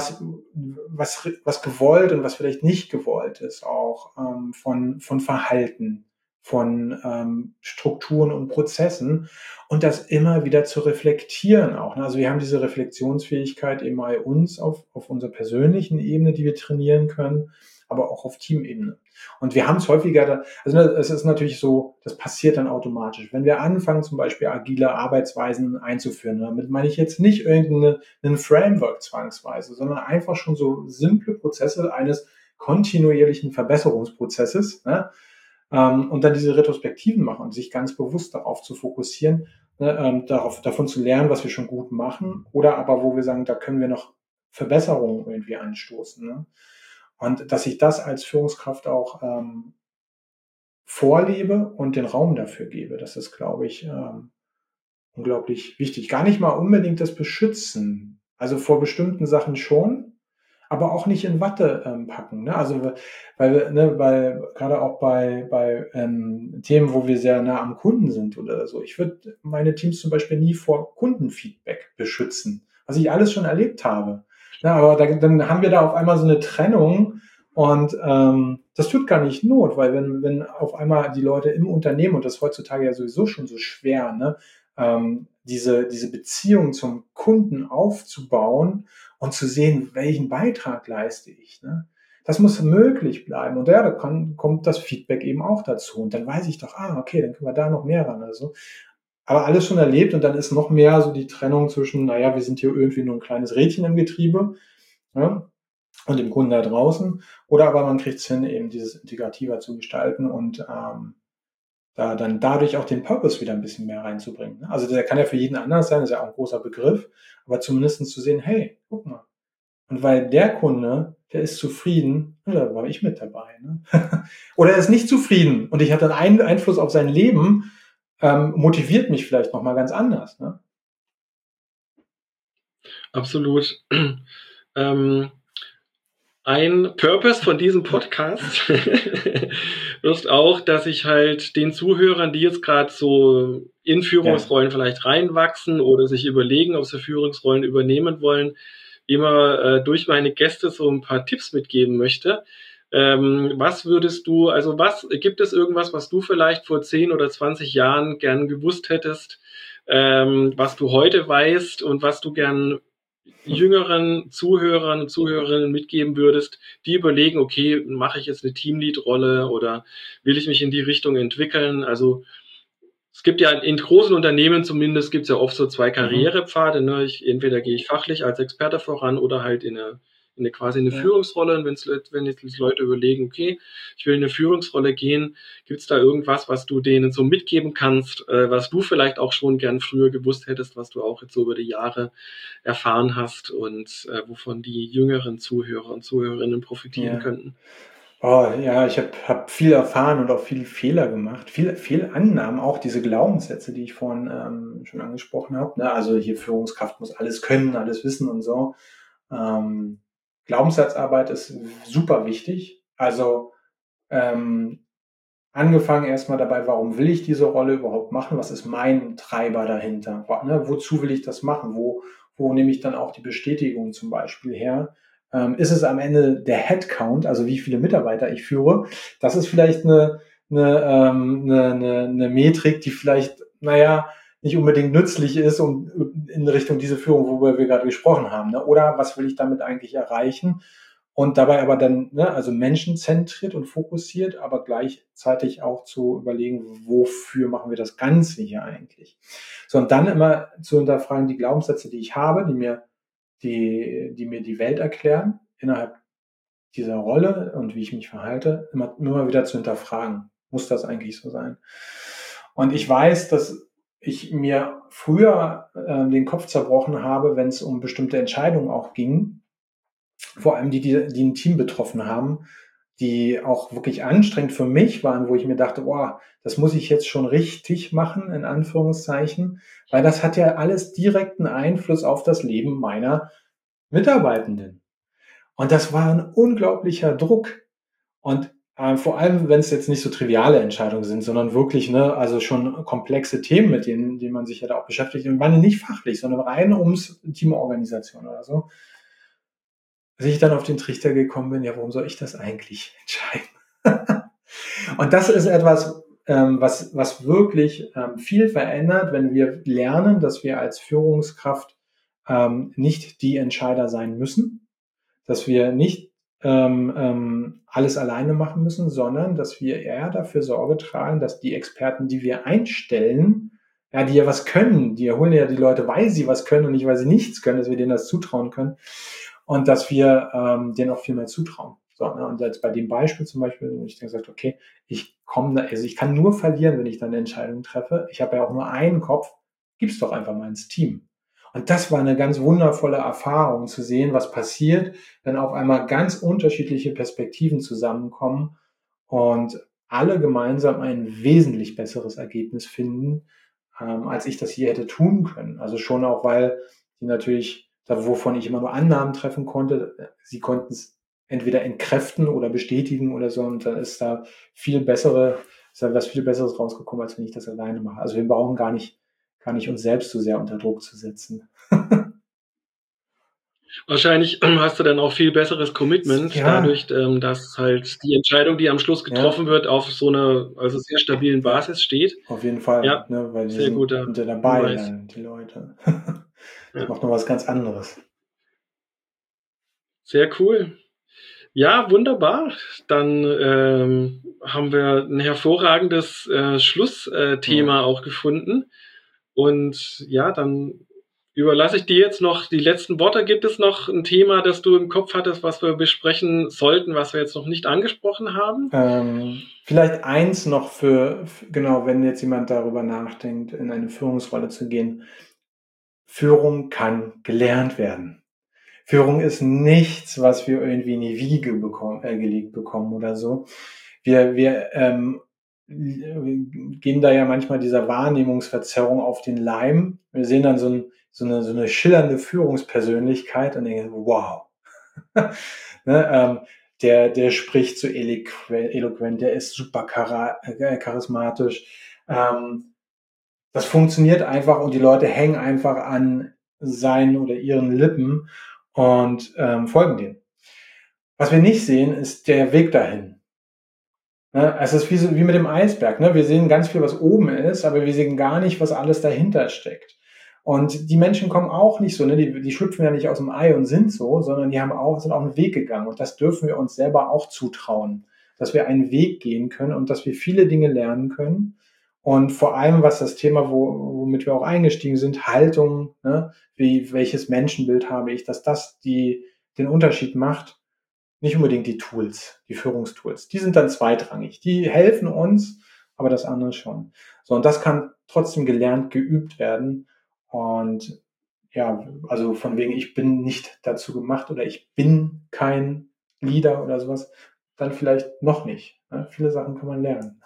B: was gewollt und was vielleicht nicht gewollt ist, auch von Verhalten. von Strukturen und Prozessen und das immer wieder zu reflektieren auch. Also wir haben diese Reflexionsfähigkeit eben bei uns auf unserer persönlichen Ebene, die wir trainieren können, aber auch auf Teamebene. Und wir haben es häufiger, also es ist natürlich so, das passiert dann automatisch. Wenn wir anfangen, zum Beispiel agile Arbeitsweisen einzuführen, damit meine ich jetzt nicht irgendeinen Framework zwangsweise, sondern einfach schon so simple Prozesse eines kontinuierlichen Verbesserungsprozesses, ne? Und dann diese Retrospektiven machen und sich ganz bewusst darauf zu fokussieren, ne, davon zu lernen, was wir schon gut machen, oder aber wo wir sagen, da können wir noch Verbesserungen irgendwie anstoßen. Ne? Und dass ich das als Führungskraft auch vorlebe und den Raum dafür gebe, das ist, glaube ich, unglaublich wichtig. Gar nicht mal unbedingt das Beschützen, also vor bestimmten Sachen schon, aber auch nicht in Watte packen. Ne? Also weil gerade auch bei Themen, wo wir sehr nah am Kunden sind oder so, ich würde meine Teams zum Beispiel nie vor Kundenfeedback beschützen, was ich alles schon erlebt habe. Ja, aber dann haben wir da auf einmal so eine Trennung und das tut gar nicht Not, weil wenn auf einmal die Leute im Unternehmen, und das ist heutzutage ja sowieso schon so schwer, ne, diese Beziehung zum Kunden aufzubauen, und zu sehen, welchen Beitrag leiste ich. Ne? Das muss möglich bleiben. Und ja, kommt das Feedback eben auch dazu. Und dann weiß ich doch, okay, dann können wir da noch mehr ran. Also, aber alles schon erlebt und dann ist noch mehr so die Trennung zwischen, naja, wir sind hier irgendwie nur ein kleines Rädchen im Getriebe, ja, und dem Kunden da draußen. Oder aber man kriegt es hin, eben dieses integrativer zu gestalten und da dann dadurch auch den Purpose wieder ein bisschen mehr reinzubringen. Also der kann ja für jeden anders sein, ist ja auch ein großer Begriff, aber zumindest zu sehen, hey, guck mal, und weil der Kunde, der ist zufrieden, da war ich mit dabei. Ne? Oder er ist nicht zufrieden und ich hatte einen Einfluss auf sein Leben, motiviert mich vielleicht nochmal ganz anders. Ne?
A: Absolut. Ein Purpose von diesem Podcast ist auch, dass ich halt den Zuhörern, die jetzt gerade so in Führungsrollen vielleicht reinwachsen oder sich überlegen, ob sie Führungsrollen übernehmen wollen, immer durch meine Gäste so ein paar Tipps mitgeben möchte. Was würdest du, also gibt es irgendwas, was du vielleicht vor 10 oder 20 Jahren gern gewusst hättest, was du heute weißt und was du gern jüngeren Zuhörern und Zuhörerinnen mitgeben würdest, die überlegen, okay, mache ich jetzt eine Teamlead-Rolle oder will ich mich in die Richtung entwickeln? Also es gibt ja in großen Unternehmen zumindest gibt es ja oft so zwei Karrierepfade. Ne? Entweder gehe ich fachlich als Experte voran oder halt in eine quasi eine Führungsrolle. Und wenn jetzt die Leute überlegen, okay, ich will in eine Führungsrolle gehen, gibt es da irgendwas, was du denen so mitgeben kannst, was du vielleicht auch schon gern früher gewusst hättest, was du auch jetzt so über die Jahre erfahren hast und wovon die jüngeren Zuhörer und Zuhörerinnen profitieren könnten?
B: Oh ja, ich hab viel erfahren und auch viele Fehler gemacht, viel Annahmen, auch diese Glaubenssätze, die ich vorhin schon angesprochen habe. Ne? Also hier Führungskraft muss alles können, alles wissen und so. Ähm, Glaubenssatzarbeit ist super wichtig. Also angefangen erstmal dabei, warum will ich diese Rolle überhaupt machen? Was ist mein Treiber dahinter? Ne? Wozu will ich das machen? Wo nehme ich dann auch die Bestätigung zum Beispiel her? Ist es am Ende der Headcount, also wie viele Mitarbeiter ich führe? Das ist vielleicht eine Metrik, die vielleicht, naja, nicht unbedingt nützlich ist, um in Richtung diese Führung, worüber wir gerade gesprochen haben. Ne? Oder was will ich damit eigentlich erreichen? Und dabei aber dann, ne, also menschenzentriert und fokussiert, aber gleichzeitig auch zu überlegen, wofür machen wir das Ganze hier eigentlich? So, und dann immer zu hinterfragen, die Glaubenssätze, die ich habe, die mir die Welt erklären, innerhalb dieser Rolle und wie ich mich verhalte, immer wieder zu hinterfragen. Muss das eigentlich so sein? Und ich weiß, dass ich mir früher den Kopf zerbrochen habe, wenn es um bestimmte Entscheidungen auch ging, vor allem die ein Team betroffen haben, die auch wirklich anstrengend für mich waren, wo ich mir dachte, boah, das muss ich jetzt schon richtig machen, in Anführungszeichen, weil das hat ja alles direkten Einfluss auf das Leben meiner Mitarbeitenden. Und das war ein unglaublicher Druck. Und vor allem, wenn es jetzt nicht so triviale Entscheidungen sind, sondern wirklich, ne, also schon komplexe Themen, mit denen man sich ja da auch beschäftigt, und waren nicht fachlich, sondern rein ums Teamorganisation oder so, dass ich dann auf den Trichter gekommen bin, ja, warum soll ich das eigentlich entscheiden? Und das ist etwas, was wirklich viel verändert, wenn wir lernen, dass wir als Führungskraft nicht die Entscheider sein müssen, dass wir nicht alles alleine machen müssen, sondern dass wir eher dafür Sorge tragen, dass die Experten, die wir einstellen, ja, die ja was können, die holen ja die Leute, weil sie was können und nicht, weil sie nichts können, dass wir denen das zutrauen können und dass wir denen auch viel mehr zutrauen. So, ne? Und jetzt bei dem Beispiel zum Beispiel, wo ich dann gesagt, okay, ich kann nur verlieren, wenn ich dann eine Entscheidung treffe. Ich habe ja auch nur einen Kopf, gib's doch einfach mal ins Team. Und das war eine ganz wundervolle Erfahrung zu sehen, was passiert, wenn auf einmal ganz unterschiedliche Perspektiven zusammenkommen und alle gemeinsam ein wesentlich besseres Ergebnis finden, als ich das je hätte tun können. Also schon auch, weil die natürlich, da wovon ich immer nur Annahmen treffen konnte, sie konnten es entweder entkräften oder bestätigen oder so, und dann ist da was viel Besseres rausgekommen, als wenn ich das alleine mache. Also wir brauchen gar nicht uns selbst so sehr unter Druck zu setzen.
A: Wahrscheinlich hast du dann auch viel besseres Commitment, dadurch, dass halt die Entscheidung, die am Schluss getroffen wird, auf so einer sehr stabilen Basis steht.
B: Auf jeden Fall,
A: Ja,
B: ne, weil die
A: sehr guter
B: sind ja dabei,
A: Hinweis.
B: dann, die Leute. Das macht noch was ganz anderes.
A: Sehr cool. Ja, wunderbar. Dann haben wir ein hervorragendes Schlussthema auch gefunden. Und ja, dann überlasse ich dir jetzt noch die letzten Worte. Gibt es noch ein Thema, das du im Kopf hattest, was wir besprechen sollten, was wir jetzt noch nicht angesprochen haben?
B: Vielleicht eins noch genau, wenn jetzt jemand darüber nachdenkt, in eine Führungsrolle zu gehen. Führung kann gelernt werden. Führung ist nichts, was wir irgendwie in die Wiege gelegt bekommen oder so. Wir gehen da ja manchmal dieser Wahrnehmungsverzerrung auf den Leim. Wir sehen dann so eine schillernde Führungspersönlichkeit und denken, wow. Ne, der spricht so eloquent, der ist super charismatisch. Das funktioniert einfach und die Leute hängen einfach an seinen oder ihren Lippen und folgen dem. Was wir nicht sehen, ist der Weg dahin. Ne? Es ist wie mit dem Eisberg. Ne? Wir sehen ganz viel, was oben ist, aber wir sehen gar nicht, was alles dahinter steckt. Und die Menschen kommen auch nicht so, ne? Die schlüpfen ja nicht aus dem Ei und sind so, sondern die sind auch einen Weg gegangen. Und das dürfen wir uns selber auch zutrauen, dass wir einen Weg gehen können und dass wir viele Dinge lernen können. Und vor allem, was das Thema, womit wir auch eingestiegen sind, Haltung, ne? Welches Menschenbild habe ich, dass das den Unterschied macht. Nicht unbedingt die Tools, die Führungstools. Die sind dann zweitrangig. Die helfen uns, aber das andere schon. So, und das kann trotzdem gelernt, geübt werden. Und ja, also von wegen, ich bin nicht dazu gemacht oder ich bin kein Leader oder sowas, dann vielleicht noch nicht. Ne? Viele Sachen kann man lernen.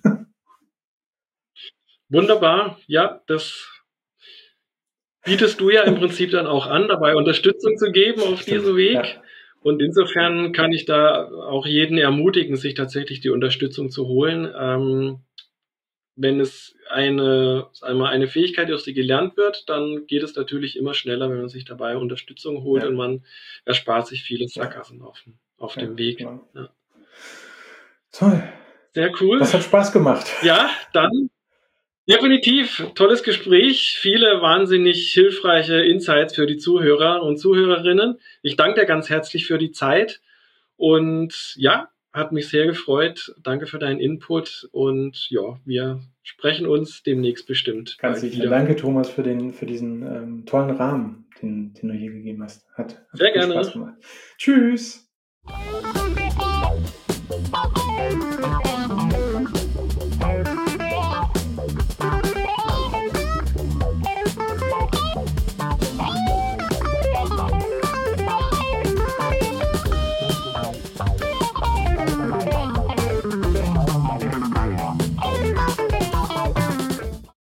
A: Wunderbar. Ja, das bietest du ja im Prinzip dann auch an, dabei Unterstützung zu geben auf diesem Weg. Ja. Und insofern kann ich da auch jeden ermutigen, sich tatsächlich die Unterstützung zu holen. Wenn es eine Fähigkeit ist, die gelernt wird, dann geht es natürlich immer schneller, wenn man sich dabei Unterstützung holt, und man erspart sich viele Sackgassen auf dem Weg. Genau. Ja.
B: Toll.
A: Sehr cool.
B: Das hat Spaß gemacht.
A: Ja, dann definitiv. Tolles Gespräch. Viele wahnsinnig hilfreiche Insights für die Zuhörer und Zuhörerinnen. Ich danke dir ganz herzlich für die Zeit. Und ja, hat mich sehr gefreut. Danke für deinen Input. Und ja, wir sprechen uns demnächst bestimmt.
B: Ganz sicher. Danke, Thomas, für diesen tollen Rahmen, den du hier gegeben hast. Hat
A: sehr gerne.
B: Spaß gemacht. Tschüss.